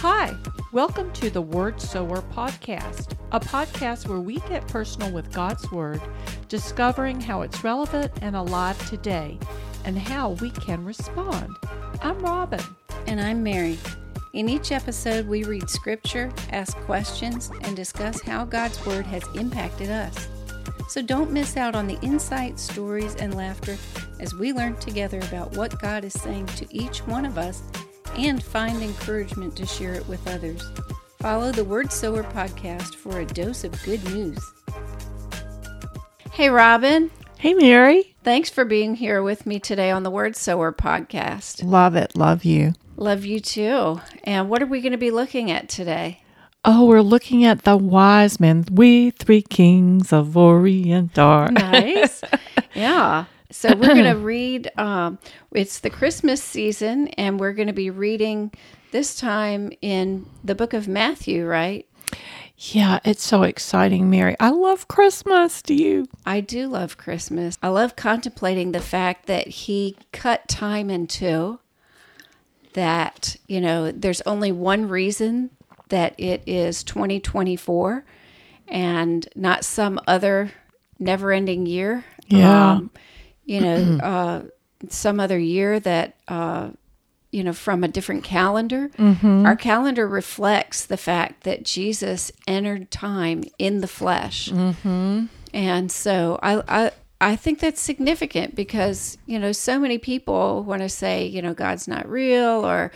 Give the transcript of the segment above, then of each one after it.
Hi, welcome to the Word Sower Podcast, a podcast where we get personal with God's Word, discovering how it's relevant and alive today, and how we can respond. I'm Robin. And I'm Mary. In each episode, we read scripture, ask questions, and discuss how God's Word has impacted us. So don't miss out on the insights, stories, and laughter as we learn together about what God is saying to each one of us and find encouragement to share it with others. Follow the Word Sower Podcast for a dose of good news. Hey, Robin. Hey, Mary. Thanks for being here with me today on the Word Sower Podcast. Love it. Love you. Love you too. And what are we going to be looking at today? Oh, we're looking at the wise men. We three kings of Orient are. Nice. Yeah. So we're going to read, it's the Christmas season, and we're going to be reading this time in the book of Matthew, right? Yeah, it's so exciting, Mary. I love Christmas. Do you? I do love Christmas. I love contemplating the fact that he cut time in two, that, you know, there's only one reason that it is 2024 and not some other never-ending year. Yeah. Some other year that, from a different calendar. Mm-hmm. Our calendar reflects the fact that Jesus entered time in the flesh. Mm-hmm. And so I think that's significant because, so many people want to say, God's not real, or,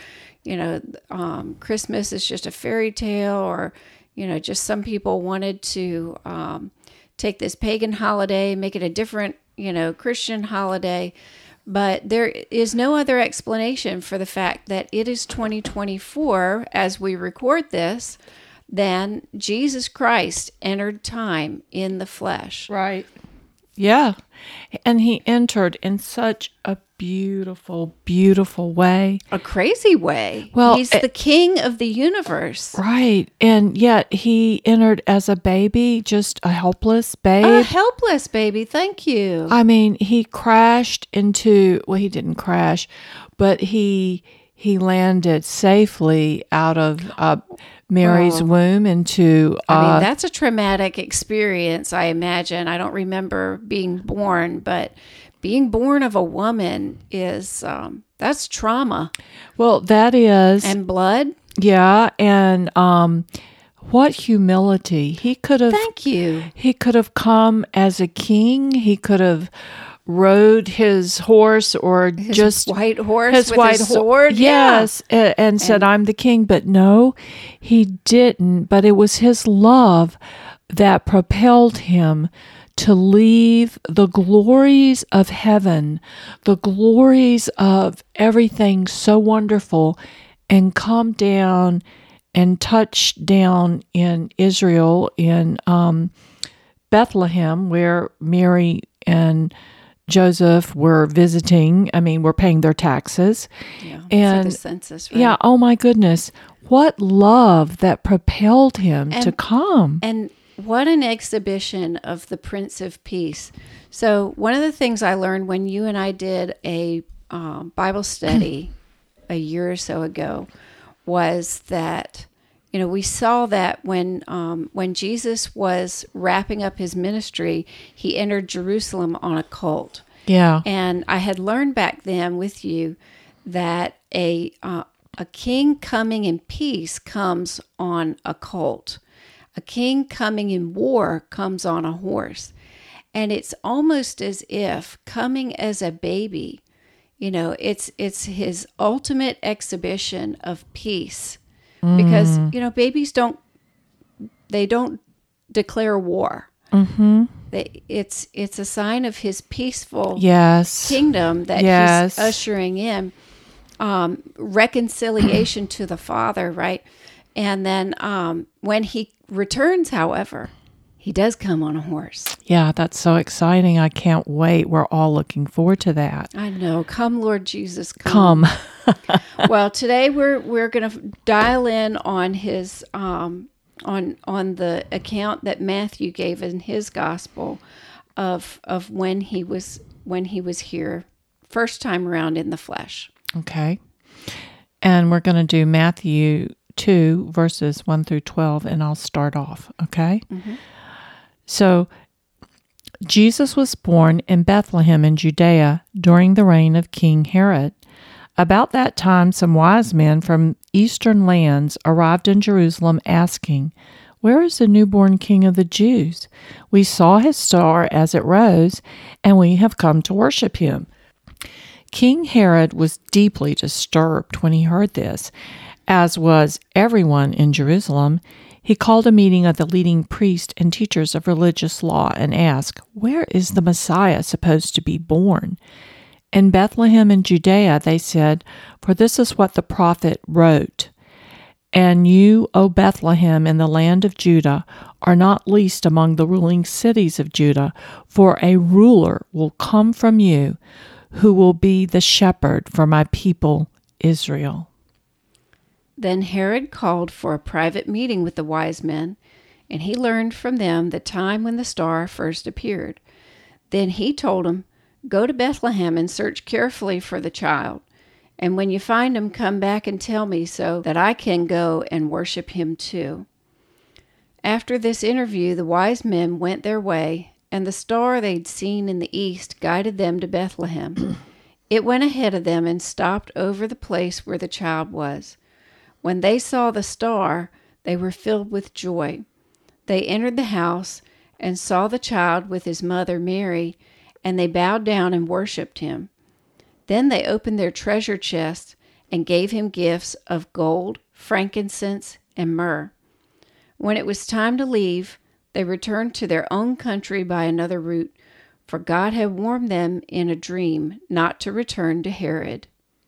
Christmas is just a fairy tale, or, just some people wanted to take this pagan holiday, make it a different, Christian holiday. But there is no other explanation for the fact that it is 2024 as we record this than Jesus Christ entered time in the flesh. Right. Yeah. And he entered in such a beautiful, beautiful way. A crazy way. Well, he's the king of the universe. Right. And yet he entered as a baby, just a helpless babe. A helpless baby. Thank you. I mean, he crashed into, well, he didn't crash, but he landed safely out of Mary's womb into... that's a traumatic experience, I imagine. I don't remember being born, but being born of a woman is, that's trauma. Well, that is... And blood. Yeah, and what humility. He could have... Thank you. He could have come as a king. He could have rode his horse or his white horse with his sword. Yes, and said, I'm the king. But no, he didn't. But it was his love that propelled him to leave the glories of heaven, the glories of everything so wonderful, and come down and touch down in Israel, in Bethlehem, where Mary and Joseph were visiting. I mean, were paying their taxes. Yeah, and for the census, right? Yeah, oh my goodness. What love that propelled him to come. And what an exhibition of the Prince of Peace. So one of the things I learned when you and I did a Bible study a year or so ago was that, we saw that when Jesus was wrapping up his ministry, he entered Jerusalem on a colt. Yeah. And I had learned back then with you that a king coming in peace comes on a colt. A king coming in war comes on a horse. And it's almost as if coming as a baby, it's his ultimate exhibition of peace. Because, babies don't declare war. Mm-hmm. It's a sign of his peaceful kingdom that he's ushering in, reconciliation to the Father, right? And then when he returns, however, he does come on a horse. Yeah, that's so exciting. I can't wait. We're all looking forward to that. I know. Come, Lord Jesus, come. Well, today we're going to dial in on his on the account that Matthew gave in his gospel of when he was here first time around in the flesh. Okay. And we're going to do Matthew 2, verses 1 through 12, and I'll start off, okay? So, Jesus was born in Bethlehem in Judea during the reign of King Herod. About that time, some wise men from eastern lands arrived in Jerusalem asking, "Where is the newborn King of the Jews? We saw his star as it rose, and we have come to worship him." King Herod was deeply disturbed when he heard this, as was everyone in Jerusalem. He called a meeting of the leading priests and teachers of religious law and asked, "Where is the Messiah supposed to be born?" "In Bethlehem in Judea," they said, "for this is what the prophet wrote. And you, O Bethlehem, in the land of Judah, are not least among the ruling cities of Judah, for a ruler will come from you, who will be the shepherd for my people Israel." Then Herod called for a private meeting with the wise men, and he learned from them the time when the star first appeared. Then he told them, "Go to Bethlehem and search carefully for the child. And when you find him, come back and tell me so that I can go and worship him too." After this interview, the wise men went their way, and the star they'd seen in the east guided them to Bethlehem. It went ahead of them and stopped over the place where the child was. When they saw the star, they were filled with joy. They entered the house and saw the child with his mother Mary, and they bowed down and worshipped him. Then they opened their treasure chests and gave him gifts of gold, frankincense, and myrrh. When it was time to leave, they returned to their own country by another route, for God had warned them in a dream not to return to Herod.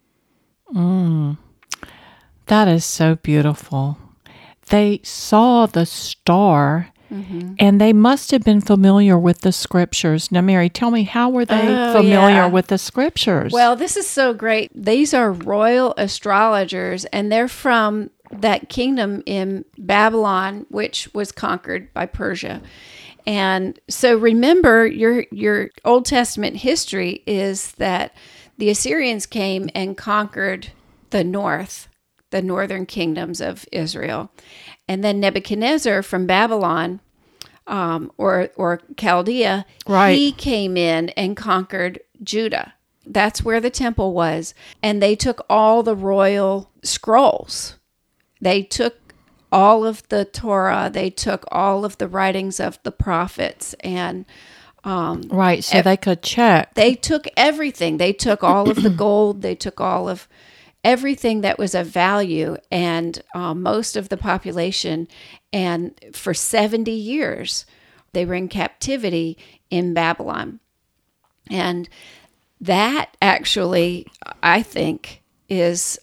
That is so beautiful. They saw the star, and they must have been familiar with the scriptures. Now, Mary, tell me, how were they familiar with the scriptures? Well, this is so great. These are royal astrologers, and they're from that kingdom in Babylon, which was conquered by Persia. And so remember, your Old Testament history is that the Assyrians came and conquered the northern kingdoms of Israel. And then Nebuchadnezzar from Babylon, or Chaldea, he came in and conquered Judah. That's where the temple was. And they took all the royal scrolls. They took all of the Torah. They took all of the writings of the prophets. And so they could check. They took everything. They took all of the gold. They took all of everything that was of value, and most of the population. And for 70 years, they were in captivity in Babylon. And that actually, I think, is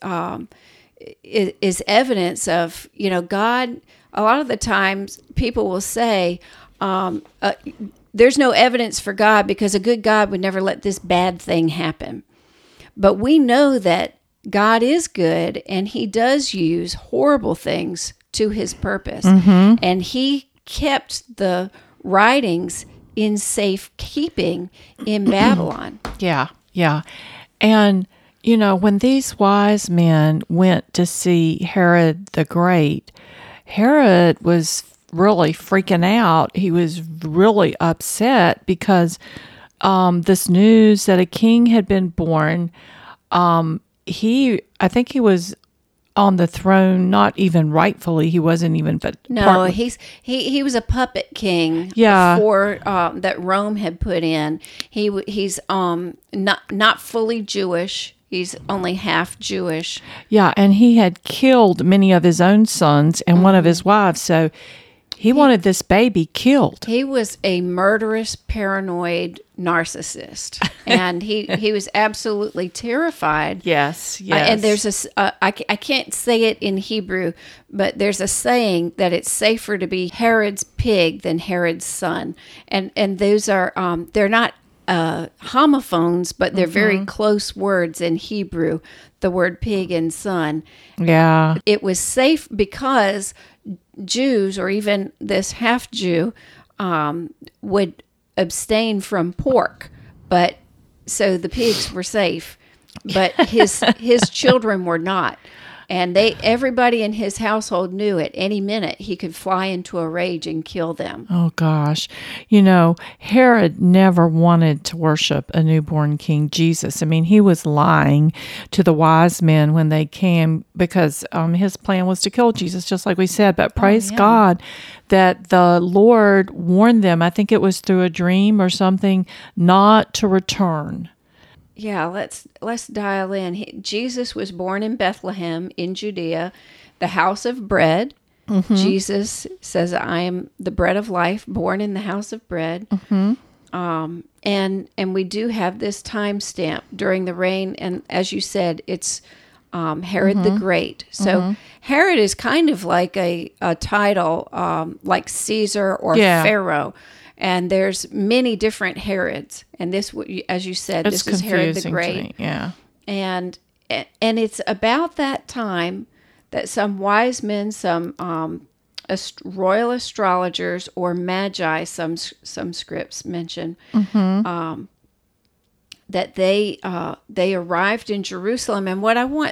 evidence of, God. A lot of the times people will say, there's no evidence for God because a good God would never let this bad thing happen. But we know that God is good, and he does use horrible things to his purpose. And he kept the writings in safekeeping in Babylon. Yeah. And, when these wise men went to see Herod the Great, Herod was really freaking out. He was really upset because this news that a king had been born. I think he was on the throne, not even rightfully. He wasn't even, but no, he was a puppet king. Before that Rome had put in. He's not fully Jewish. He's only half Jewish. Yeah, and he had killed many of his own sons and one of his wives. So he wanted this baby killed. He was a murderous, paranoid narcissist, and he was absolutely terrified. Yes. And there's I can't say it in Hebrew, but there's a saying that it's safer to be Herod's pig than Herod's son, and those are they're not homophones, but they're very close words in Hebrew. The word pig and son. Yeah, it was safe because Jews, or even this half Jew, would abstain from pork, but so the pigs were safe, but his children were not. And everybody in his household knew at any minute he could fly into a rage and kill them. Oh, gosh. Herod never wanted to worship a newborn King Jesus. I mean, he was lying to the wise men when they came because his plan was to kill Jesus, just like we said. But praise God that the Lord warned them, I think it was through a dream or something, not to return. Yeah, let's dial in. Jesus was born in Bethlehem in Judea, the house of bread. Mm-hmm. Jesus says, "I am the bread of life, born in the house of bread." Mm-hmm. And we do have this timestamp during the reign, and as you said, it's Herod the Great. So Herod is kind of like a title, like Caesar or Pharaoh. And there's many different Herods, and this, as you said, this is Herod the Great. Yeah, and it's about that time that some wise men, some royal astrologers or magi, some scripts mention, that they arrived in Jerusalem. And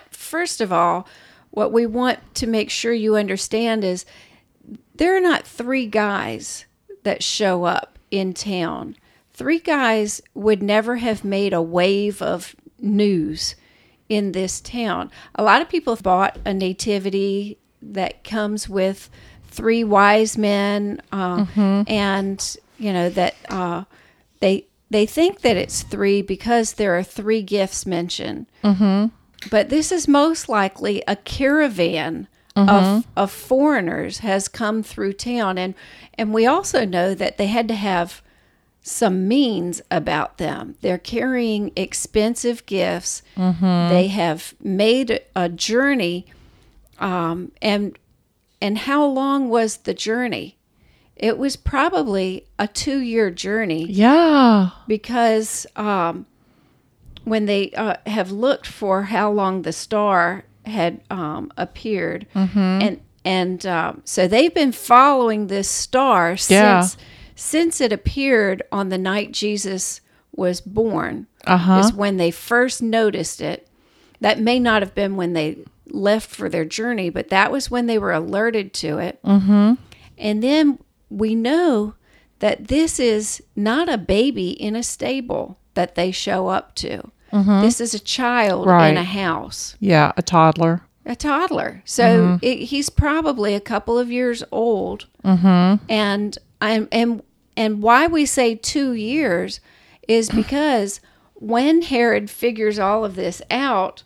what we want to make sure you understand is there are not three guys that show up in town. Three guys would never have made a wave of news in this town. A lot of people bought a nativity that comes with three wise men, and that they think that it's three because there are three gifts mentioned. But this is most likely a caravan of foreigners has come through town, and we also know that they had to have some means about them. They're carrying expensive gifts. They have made a journey, and how long was the journey? It was probably a 2-year journey. Yeah, because when they have looked for how long the star had appeared, and so they've been following this star since it appeared on the night Jesus was born. Is when they first noticed it. That may not have been when they left for their journey, but that was when they were alerted to it. And then we know that this is not a baby in a stable that they show up to. This is a child in a house. Yeah, a toddler. A toddler. So he's probably a couple of years old. And why we say 2 years is because when Herod figures all of this out,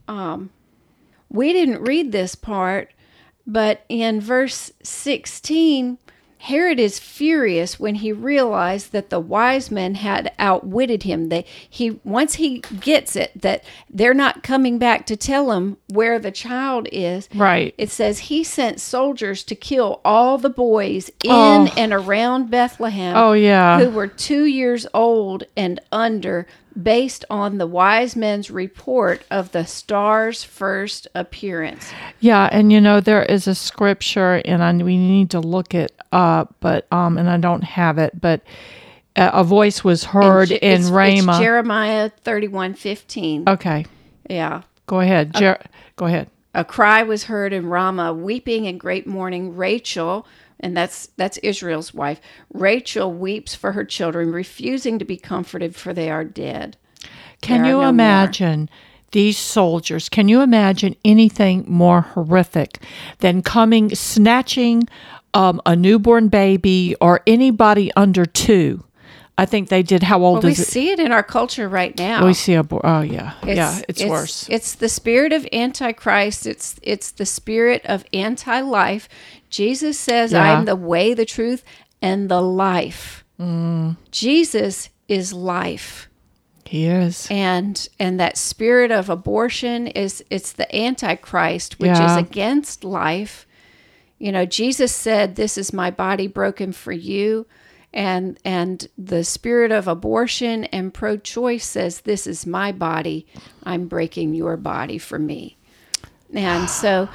we didn't read this part, but in verse 16, Herod is furious when he realized that the wise men had outwitted him. Once he gets it, that they're not coming back to tell him where the child is. Right. It says he sent soldiers to kill all the boys in and around Bethlehem who were 2 years old and under, based on the wise men's report of the star's first appearance. Yeah, and there is a scripture, and we need to look it up, but and I don't have it, but a voice was heard in Ramah. It's Jeremiah 31:15. Okay. Yeah. Go ahead. Go ahead. A cry was heard in Ramah, weeping and great mourning. Rachel, and that's Israel's wife. Rachel weeps for her children, refusing to be comforted, for they are dead. Can you imagine these soldiers? Can you imagine anything more horrific than snatching a newborn baby or anybody under 2? I think they did. How old is it? We see it in our culture right now. We see it's worse. It's the spirit of Antichrist. It's the spirit of anti-life. Jesus says, "I am the way, the truth, and the life." Jesus is life. He is. And that spirit of abortion it's the Antichrist, which is against life. Jesus said, "This is my body broken for you." And the spirit of abortion and pro-choice says, "This is my body. I'm breaking your body for me." And so,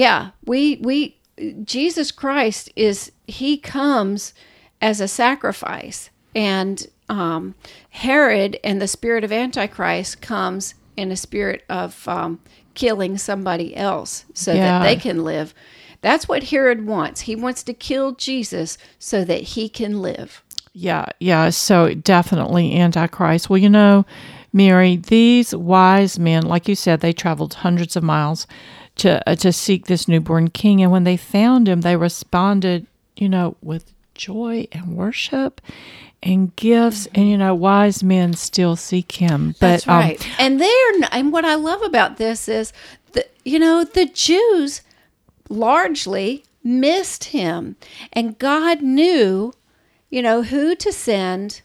Jesus Christ he comes as a sacrifice, and Herod and the spirit of Antichrist comes in a spirit of killing somebody else so Yeah. that they can live. That's what Herod wants. He wants to kill Jesus so that he can live. Yeah. So definitely Antichrist. Well, Mary, these wise men, like you said, they traveled hundreds of miles to seek this newborn king. And when they found him, they responded, with joy and worship and gifts. And, wise men still seek him. But, That's right. And what I love about this is, the Jews largely missed him. And God knew, who to send,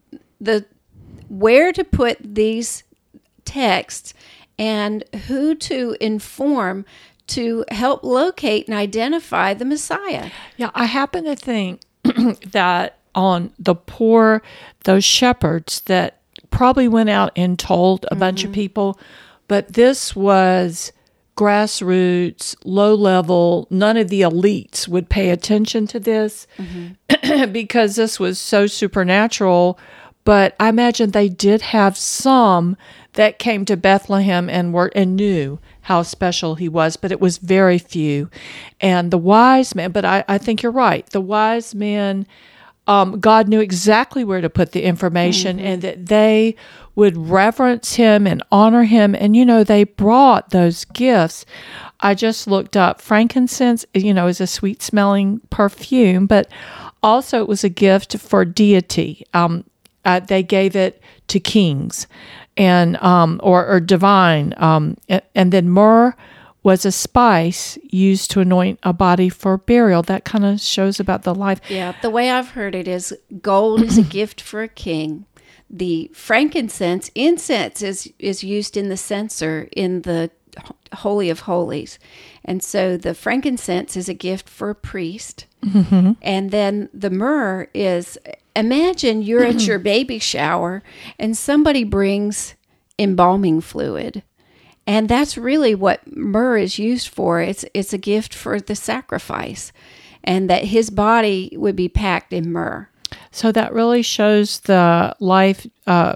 where to put these texts, and who to inform to help locate and identify the Messiah. Yeah, I happen to think that on the poor, those shepherds that probably went out and told a bunch of people, but this was grassroots, low level. None of the elites would pay attention to this because this was so supernatural. But I imagine they did have some that came to Bethlehem and knew how special he was, but it was very few. And the wise men, but I think you're right. The wise men, God knew exactly where to put the information and that they would reverence him and honor him. And, they brought those gifts. I just looked up frankincense, is a sweet smelling perfume, but also it was a gift for deity. They gave it to kings and or divine. And then myrrh was a spice used to anoint a body for burial. That kind of shows about the life. Yeah, the way I've heard it is gold is a gift for a king. The frankincense, incense is used in the censer in the Holy of Holies. And so the frankincense is a gift for a priest. And then the myrrh is, imagine you're at your baby shower and somebody brings embalming fluid. And that's really what myrrh is used for. It's a gift for the sacrifice, and that his body would be packed in myrrh. So that really shows the life,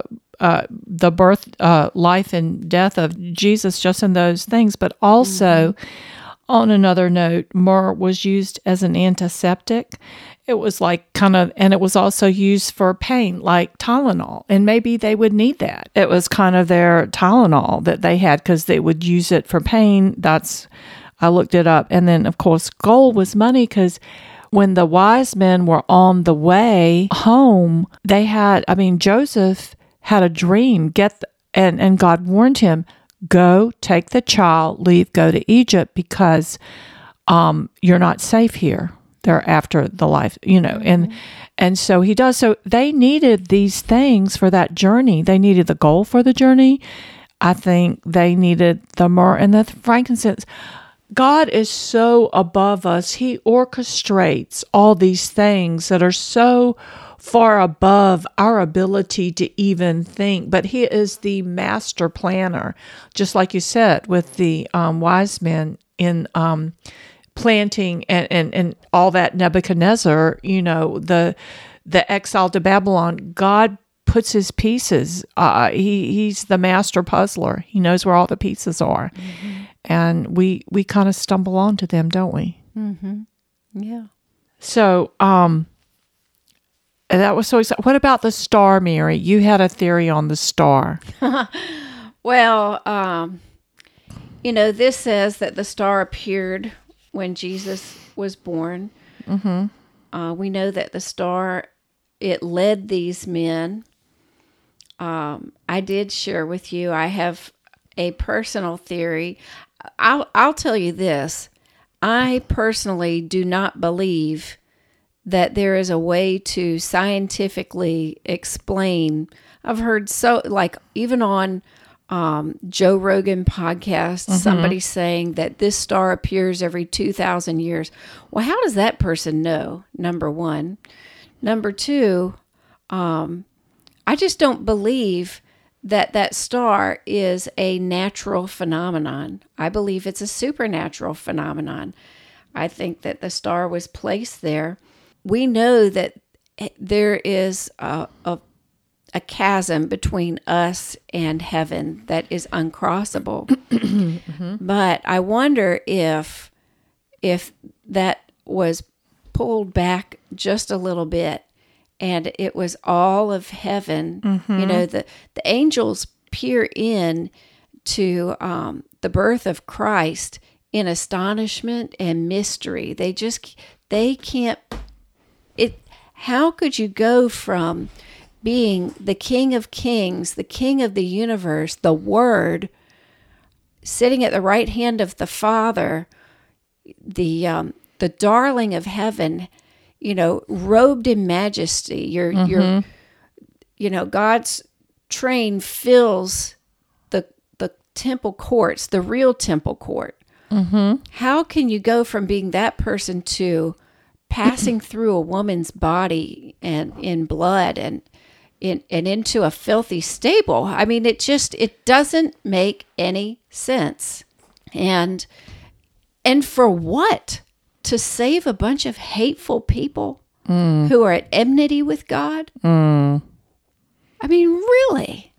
the birth, life, and death of Jesus just in those things. But also, on another note, myrrh was used as an antiseptic. It was and it was also used for pain, like Tylenol. And maybe they would need that. It was kind of their Tylenol that they had because they would use it for pain. I looked it up. And then, of course, gold was money because when the wise men were on the way home, Joseph had a dream, and God warned him, go, take the child, leave, go to Egypt because you're not safe here. They're after the life, and so he does. So they needed these things for that journey. They needed the gold for the journey. I think they needed the myrrh and the frankincense. God is so above us. He orchestrates all these things that are so far above our ability to even think. But he is the master planner, just like you said, with the wise men in planting and all that Nebuchadnezzar, the exile to Babylon. God puts his pieces. He's the master puzzler. He knows where all the pieces are. And we kind of stumble onto them, don't we? Yeah. So that was so exciting. What about the star, Mary? You had a theory on the star. Well, this says that the star appeared when Jesus was born. We know that the star, it led these men. I did share with you, I have a personal theory. I'll tell you this. I personally do not believe that there is a way to scientifically explain. I've heard even on Joe Rogan podcast, somebody saying that this star appears every 2,000 years. Well, how does that person know? Number one. Number two, I just don't believe that star is a natural phenomenon. I believe it's a supernatural phenomenon. I think that the star was placed there. We know that there is a a chasm between us and heaven that is uncrossable. But I wonder if that was pulled back just a little bit, and it was all of heaven. You know, the angels peer in to the birth of Christ in astonishment and mystery. They can't. How could you go from being the King of Kings, the King of the universe, the Word, sitting at the right hand of the Father, the darling of heaven, you know, robed in majesty. Your God's train fills the temple courts, the real temple court. How can you go from being that person to passing through a woman's body and in blood and into a filthy stable? I mean, it doesn't make any sense. And for what? To save a bunch of hateful people who are at enmity with God? I mean, really?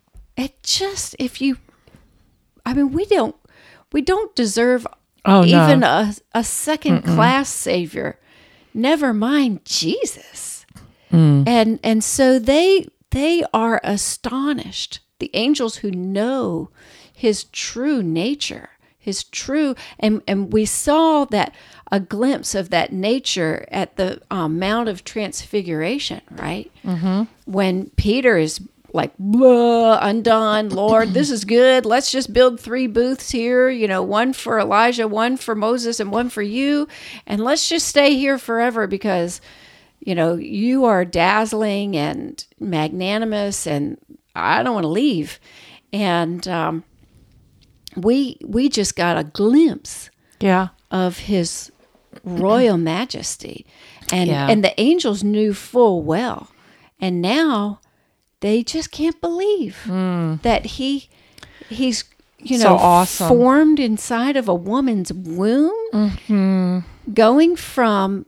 We don't deserve even a second class savior. Never mind Jesus. And so they are astonished. The angels who know his true nature, his true, and we saw that a glimpse of that nature at the Mount of Transfiguration, right? When Peter is like, undone, Lord, this is good. Let's just build 3 booths here, you know, one for Elijah, one for Moses, and one for you. And let's just stay here forever because, you know, you are dazzling and magnanimous and I don't want to leave. And we just got a glimpse of his royal majesty. And the angels knew full well. And now they just can't believe that he's so awesome. Formed inside of a woman's womb, going from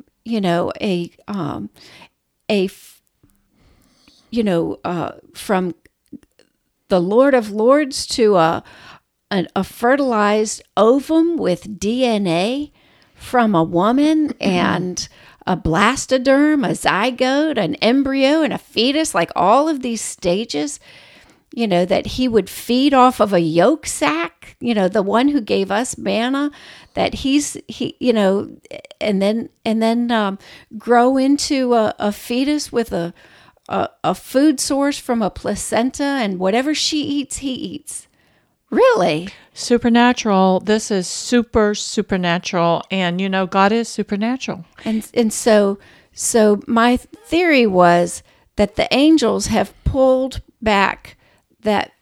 from the Lord of Lords to a fertilized ovum with DNA from a woman and a blastoderm, a zygote, an embryo, and a fetus, like all of these stages, you know, that he would feed off of a yolk sac, you know, the one who gave us manna, that he and then grow into a fetus with a food source from a placenta, and whatever she eats, he eats. Really? Supernatural. This is supernatural. And, you know, God is supernatural. And so my theory was that the angels have pulled back that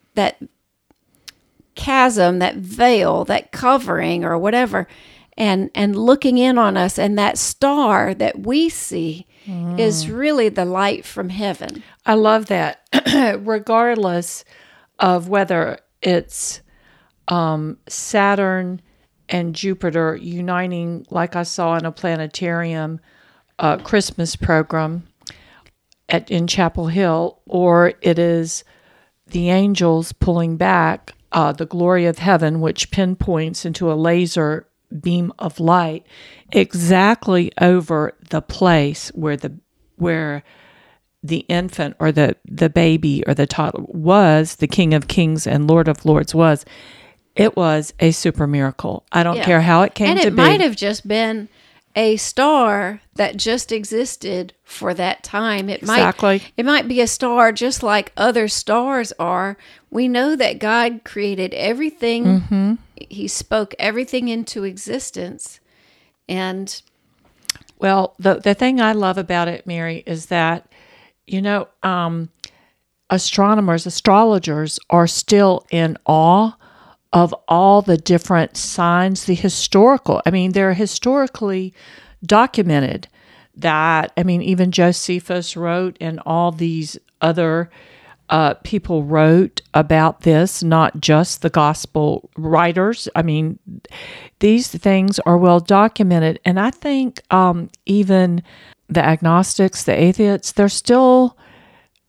chasm, that veil, that covering or whatever, and looking in on us. And that star that we see is really the light from heaven. I love that. Regardless of whether it's Saturn and Jupiter uniting, like I saw in a planetarium Christmas program in Chapel Hill, or it is the angels pulling back the glory of heaven, which pinpoints into a laser beam of light exactly over the place where the infant or the baby or the toddler was, the King of Kings and Lord of Lords was. It was a super miracle. I don't care how it came to be. And it might have just been a star that just existed for that time. It might be a star just like other stars are. We know that God created everything. He spoke everything into existence. And well, the thing I love about it, Mary, is that, you know, astrologers are still in awe of all the different signs, they're historically documented that, even Josephus wrote and all these other people wrote about this, not just the gospel writers. These things are well documented. And I think even the agnostics, the atheists, they're still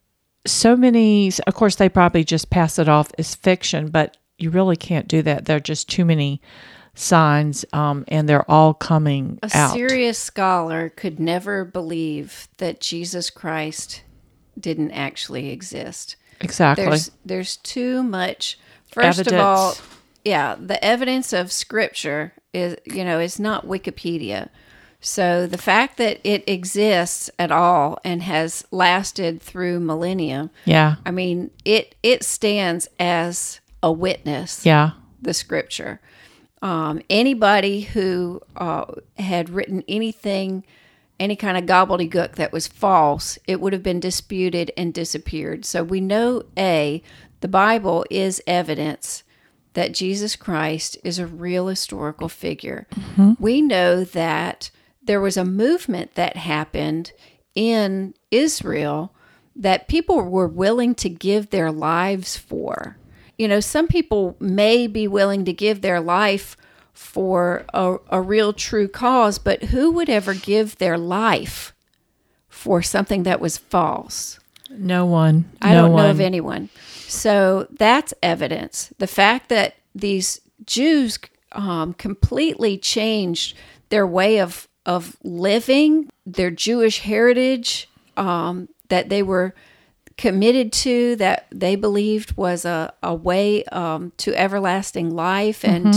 so many, of course, they probably just pass it off as fiction, but you really can't do that. There are just too many signs, and they're all coming out. A serious scholar could never believe that Jesus Christ didn't actually exist. Exactly. There's too much. First of all, the evidence of Scripture is not Wikipedia. So the fact that it exists at all and has lasted through millennia, I mean, it stands as a witness. Yeah. The Scripture. Anybody who had written anything, any kind of gobbledygook that was false, it would have been disputed and disappeared. So we know, the Bible is evidence that Jesus Christ is a real historical figure. Mm-hmm. We know that there was a movement that happened in Israel that people were willing to give their lives for. Some people may be willing to give their life for a real true cause, but who would ever give their life for something that was false? No one. I don't know of anyone. So that's evidence. The fact that these Jews completely changed their way of living, their Jewish heritage, that they were committed to, that they believed was a way to everlasting life and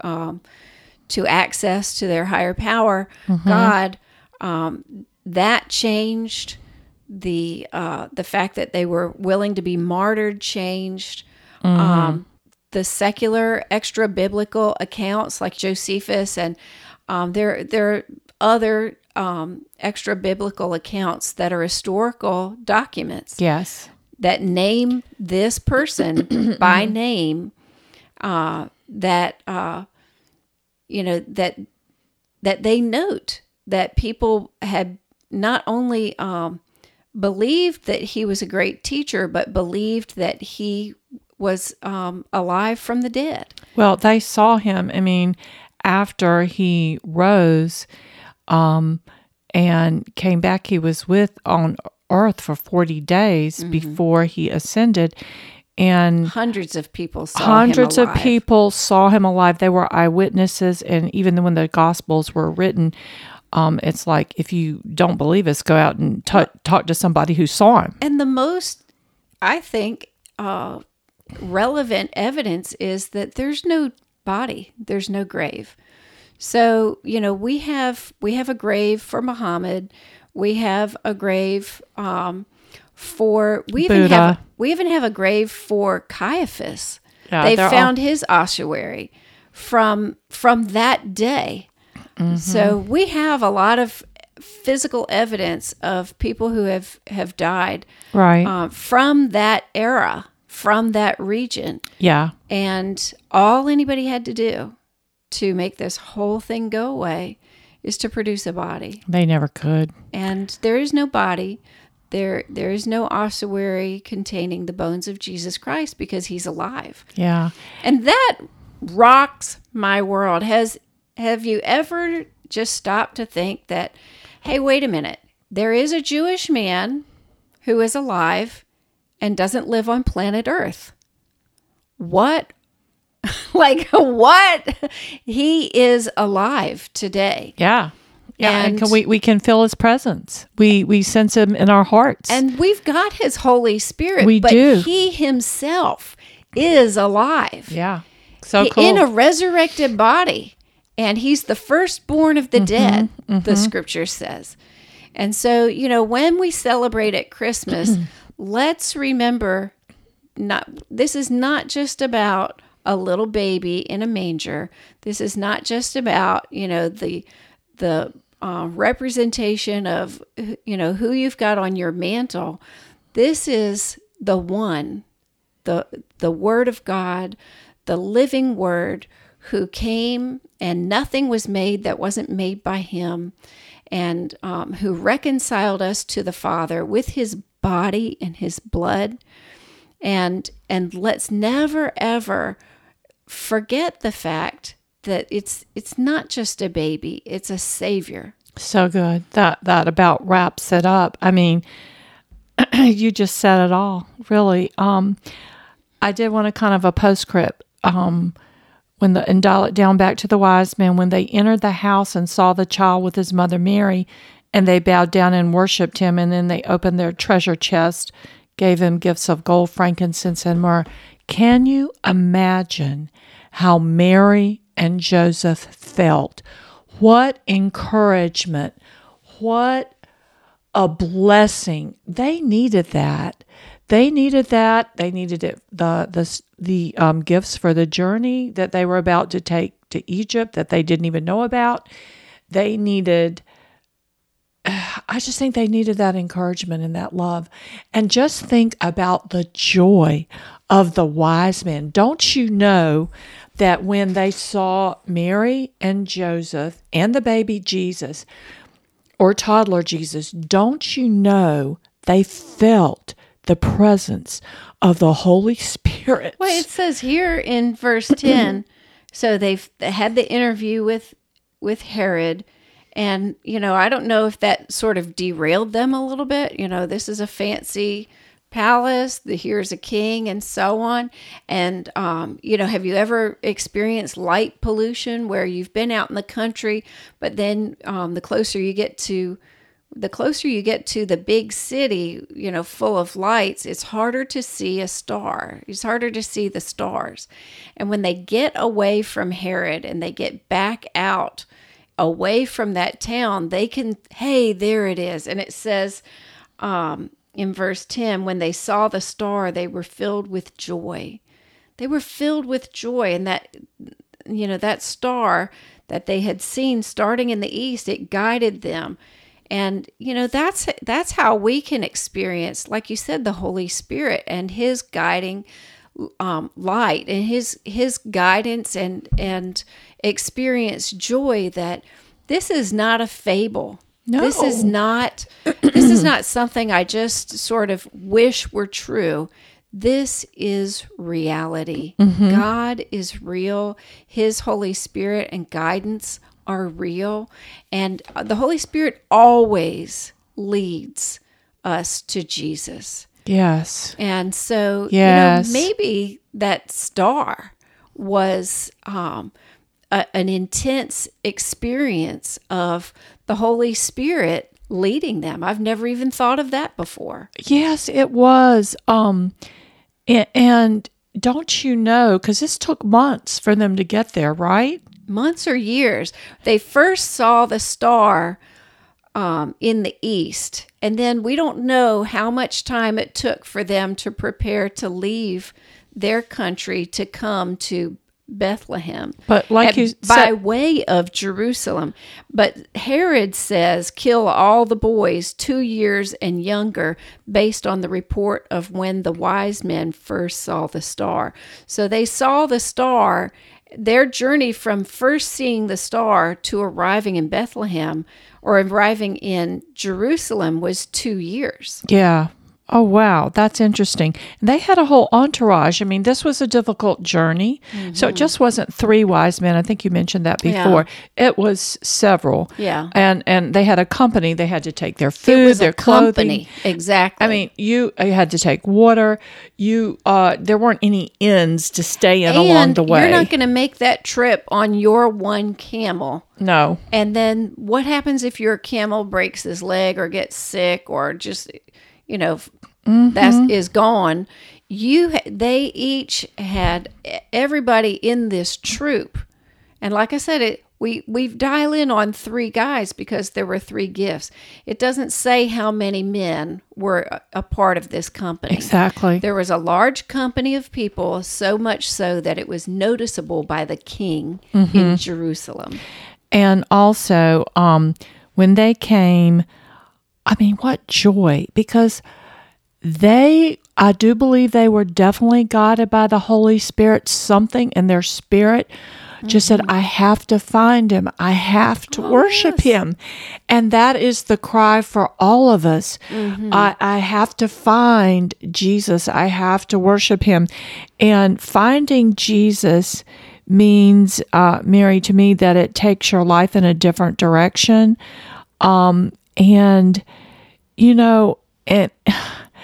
to access to their higher power, God, that changed. The fact that they were willing to be martyred changed. The secular extra biblical accounts like Josephus, and there are other extra biblical accounts that are historical documents. Yes, that name this person by name. That they note that people had not only believed that he was a great teacher, but believed that he was alive from the dead. Well, they saw him. I mean, after he rose and came back, he was on earth for 40 days before he ascended. And hundreds of people saw him alive. They were eyewitnesses. And even when the Gospels were written, it's like, if you don't believe us, go out and talk to somebody who saw him. And the most, I think, relevant evidence is that there's no body, there's no grave. So, we have a grave for Muhammad. We have a grave we even have a grave for Caiaphas. Yeah, they found his ossuary from that day. Mm-hmm. So we have a lot of physical evidence of people who have died from that era, from that region. Yeah. And all anybody had to do to make this whole thing go away is to produce a body. They never could. And there is no body. There is no ossuary containing the bones of Jesus Christ because he's alive. Yeah. And that rocks my world. Have you ever just stopped to think that, hey, wait a minute, there is a Jewish man who is alive and doesn't live on planet Earth? What? What? He is alive today. Yeah. Yeah, and we can feel his presence. We sense him in our hearts. And we've got his Holy Spirit. We do. He himself is alive. Yeah. So cool. In a resurrected body. And he's the firstborn of the dead, the scripture says. And so, when we celebrate at Christmas, let's remember, this is not just about a little baby in a manger. This is not just about, the representation of, who you've got on your mantle. This is the one, the Word of God, the living Word, who came and nothing was made that wasn't made by him, and who reconciled us to the Father with his body and his blood. And let's never, ever forget the fact that it's not just a baby, it's a Savior. So good. That about wraps it up. I mean, You just said it all, really. I did want to kind of a postscript. And dial it down back to the wise men, when they entered the house and saw the child with his mother Mary, and they bowed down and worshipped him, and then they opened their treasure chest, gave him gifts of gold, frankincense, and myrrh. Can you imagine how Mary and Joseph felt? What encouragement! What a blessing! They needed that. They needed that. They needed it. The gifts for the journey that they were about to take to Egypt that they didn't even know about. They needed. I just think they needed that encouragement and that love. And just think about the joy of the wise men. Don't you know that when they saw Mary and Joseph and the baby Jesus or toddler Jesus, don't you know they felt the presence of the Holy Spirit? Well, it says here in verse 10, so they've had the interview with Herod. And, I don't know if that sort of derailed them a little bit. This is a fancy palace, here's a king, and so on. And, have you ever experienced light pollution where you've been out in the country, but then the closer you get to the big city, full of lights, it's harder to see a star. It's harder to see the stars. And when they get away from Herod and they get back out away from that town, they can, hey, there it is. And it says in verse 10, when they saw the star, they were filled with joy. They were filled with joy. And that star that they had seen starting in the east, it guided them. And, that's how we can experience, like you said, the Holy Spirit and his guiding light and his guidance and experience joy, that this is not a fable. No. This is not something I just sort of wish were true. This is reality. Mm-hmm. God is real. His Holy Spirit and guidance are real. And the Holy Spirit always leads us to Jesus. Yes. And so, yes. Maybe that star was an intense experience of the Holy Spirit leading them. I've never even thought of that before. Yes, it was. And don't you know, because this took months for them to get there, right? Months or years. They first saw the star in the east, and then we don't know how much time it took for them to prepare to leave their country to come to Bethlehem, but like you said, by way of Jerusalem. But Herod says, kill all the boys 2 years and younger, based on the report of when the wise men first saw the star. So they saw the star. Their journey from first seeing the star to arriving in Bethlehem or arriving in Jerusalem was 2 years. Yeah. Oh, wow. That's interesting. And they had a whole entourage. I mean, this was a difficult journey. Mm-hmm. So it just wasn't 3 wise men. I think you mentioned that before. Yeah. It was several. Yeah. And they had a company. They had to take their food, their clothing. Company. Exactly. I mean, you had to take water. There weren't any inns to stay in along the way. You're not going to make that trip on your one camel. No. And then what happens if your camel breaks his leg or gets sick or just... Mm-hmm. that is gone. They each had everybody in this troop, and like I said, we dial in on 3 guys because there were 3 gifts. It doesn't say how many men were a part of this company. Exactly. There was a large company of people, so much so that it was noticeable by the king mm-hmm. in Jerusalem. And also, when they came. I mean, what joy, because I do believe they were definitely guided by the Holy Spirit. Something in their spirit just said, I have to find him. I have to worship him. And that is the cry for all of us. Mm-hmm. I have to find Jesus. I have to worship him. And finding Jesus means, Mary, to me, that it takes your life in a different direction. And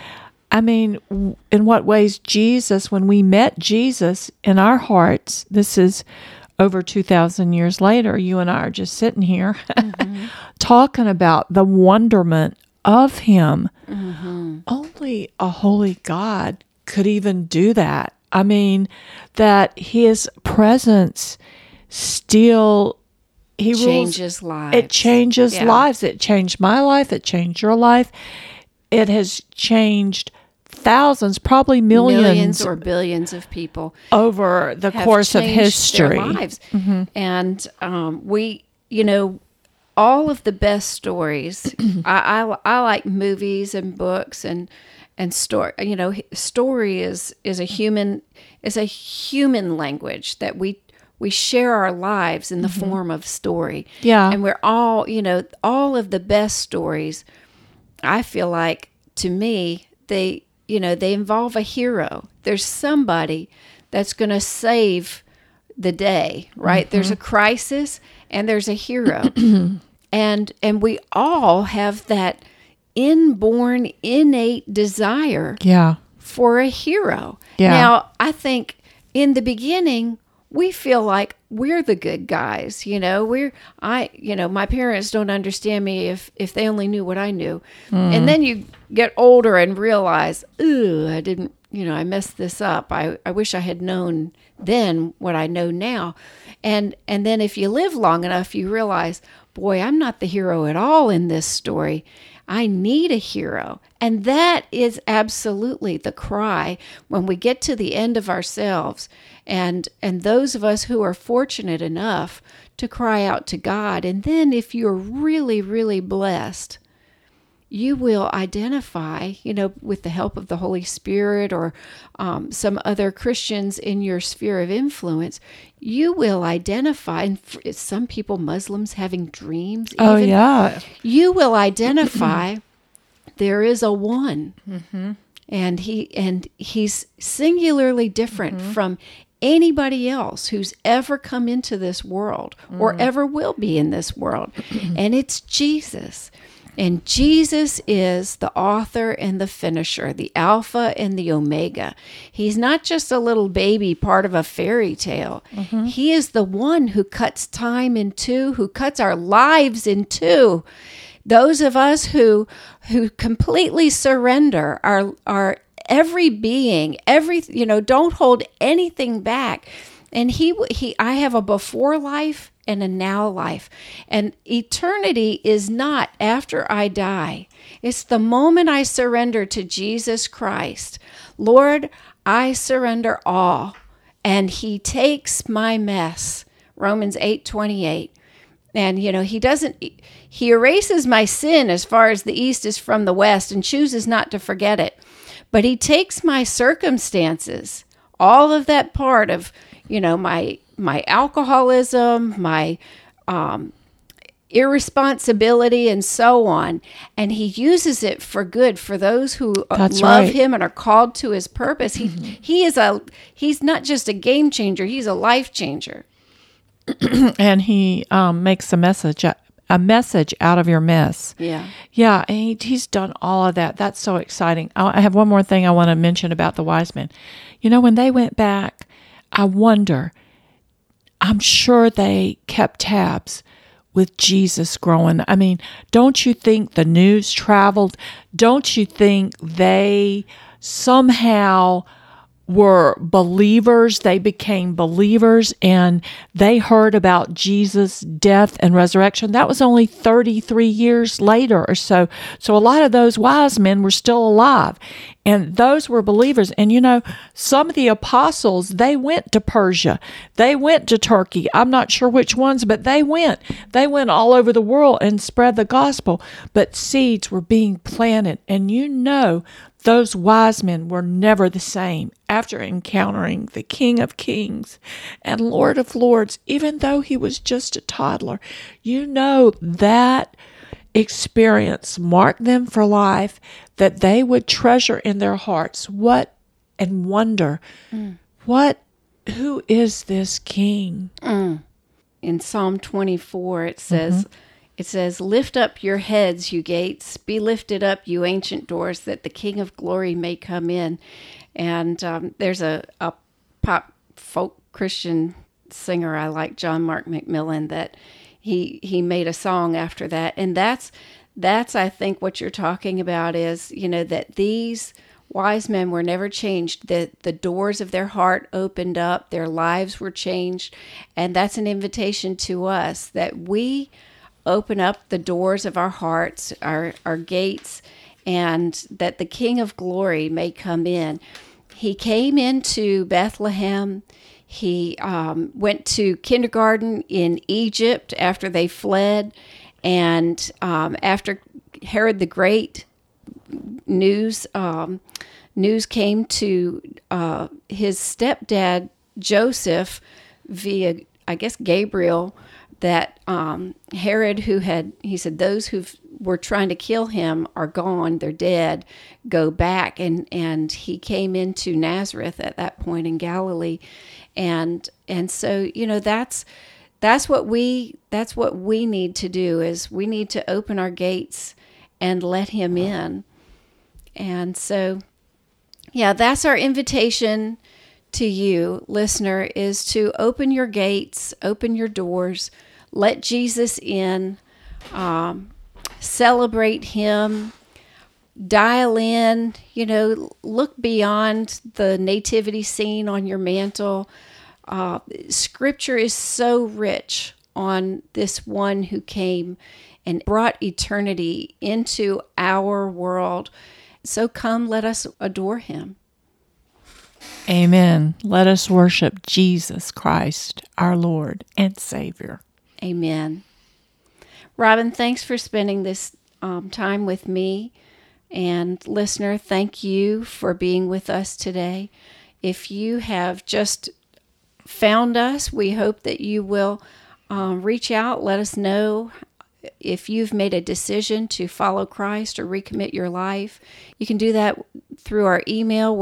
I mean, in what ways Jesus, when we met Jesus in our hearts, this is over 2,000 years later, you and I are just sitting here talking about the wonderment of him. Only a holy God could even do that. I mean, that his presence still, he changes rules. Lives. It changes lives. It changed my life. It changed your life. It has changed thousands, probably millions or billions of people over the course of history. Their lives. And we, all of the best stories. I like movies and books and story. Story is a human language that we share our lives in the form of story. Yeah, and we're all all of the best stories. I feel like, to me, they involve a hero. There's somebody that's going to save the day, right? There's a crisis and there's a hero. and we all have that inborn, innate desire for a hero. Yeah. Now, I think in the beginning, we feel like we're the good guys. My parents don't understand me if they only knew what I knew. And then you get older and realize, I didn't, I messed this up. I wish I had known then what I know now. And then if you live long enough, you realize, boy, I'm not the hero at all in this story. I need a hero. And that is absolutely the cry when we get to the end of ourselves. And those of us who are fortunate enough to cry out to God. And then if you're really, really blessed, you will identify, with the help of the Holy Spirit or some other Christians in your sphere of influence, you will identify, and some people, Muslims, having dreams. Oh, yeah. You will identify there is a one. And he's singularly different from anybody else who's ever come into this world or ever will be in this world. And it's Jesus. And Jesus is the author and the finisher, the Alpha and the Omega. He's not just a little baby part of a fairy tale. He is the one who cuts time in two, who cuts our lives in two. Those of us who completely surrender our every being, don't hold anything back. And I have a before life and a now life. And eternity is not after I die. It's the moment I surrender to Jesus Christ. Lord, I surrender all. And he takes my mess. Romans 8:28. And, he erases my sin as far as the east is from the west and chooses not to forget it. But he takes my circumstances, all of that part of, my alcoholism, my irresponsibility, and so on, and he uses it for good for those who love him and are called to his purpose. He's not just a game changer; he's a life changer. And he makes a message out of your mess. Yeah, and he's done all of that. That's so exciting. I have one more thing I want to mention about the wise men. When they went back, I wonder, I'm sure they kept tabs with Jesus growing. I mean, don't you think the news traveled? Don't you think they somehow were believers? They became believers and they heard about Jesus' death and resurrection. That was only 33 years later or so. So a lot of those wise men were still alive and those were believers. And some of the apostles, they went to Persia. They went to Turkey. I'm not sure which ones, but they went. They went all over the world and spread the gospel. But seeds were being planted. And those wise men were never the same after encountering the King of Kings and Lord of Lords, even though he was just a toddler. That experience marked them for life, that they would treasure in their hearts and wonder, who is this King? In Psalm 24, it says, It says, "Lift up your heads, you gates. Be lifted up, you ancient doors, that the King of glory may come in." And there's a pop folk Christian singer I like, John Mark McMillan, that he made a song after that. And that's I think what you're talking about is, that these wise men were never changed. The doors of their heart opened up, their lives were changed. And that's an invitation to us that we open up the doors of our hearts, our gates, and that the King of glory may come in. He came into Bethlehem. He went to kindergarten in Egypt after they fled. And after Herod the Great, news came to his stepdad, Joseph, via, I guess, Gabriel, that Herod, he said, those who were trying to kill him are gone, they're dead, go back. And he came into Nazareth at that point in Galilee. And so, that's what we need to do, is we need to open our gates and let him in. And so, that's our invitation to you, listener, is to open your gates, open your doors, let Jesus in, celebrate him, dial in, look beyond the nativity scene on your mantle. Scripture is so rich on this one who came and brought eternity into our world. So come, let us adore him. Amen. Let us worship Jesus Christ, our Lord and Savior. Amen. Robin, thanks for spending this time with me. And listener, thank you for being with us today. If you have just found us, we hope that you will reach out, let us know if you've made a decision to follow Christ or recommit your life. You can do that through our email,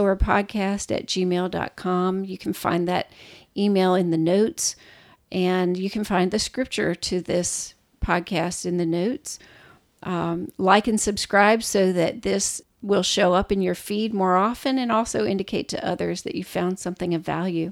wordsowerpodcast@gmail.com. You can find that email in the notes, and you can find the scripture to this podcast in the notes. Like and subscribe so that this will show up in your feed more often, and also indicate to others that you found something of value.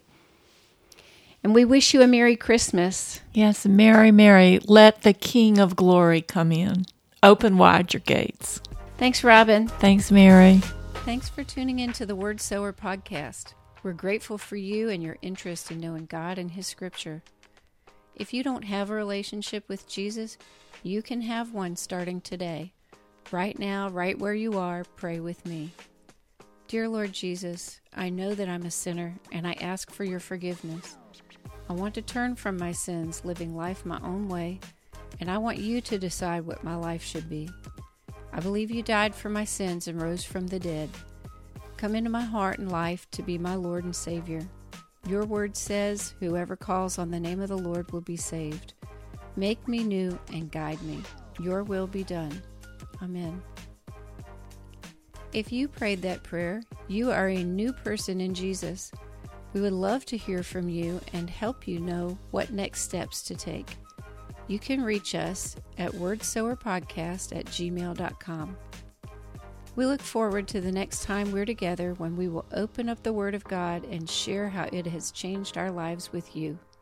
And we wish you a Merry Christmas. Yes, Merry, Merry. Let the King of glory come in. Open wide your gates. Thanks, Robin. Thanks, Mary. Thanks for tuning in to the Word Sower podcast. We're grateful for you and your interest in knowing God and His Scripture. If you don't have a relationship with Jesus, you can have one starting today. Right now, right where you are, pray with me. Dear Lord Jesus, I know that I'm a sinner, and I ask for your forgiveness. I want to turn from my sins, living life my own way, and I want you to decide what my life should be. I believe you died for my sins and rose from the dead. Come into my heart and life to be my Lord and Savior. Your word says, whoever calls on the name of the Lord will be saved. Make me new and guide me. Your will be done. Amen. If you prayed that prayer, you are a new person in Jesus. We would love to hear from you and help you know what next steps to take. You can reach us at wordsowerpodcast@gmail.com. We look forward to the next time we're together, when we will open up the Word of God and share how it has changed our lives with you.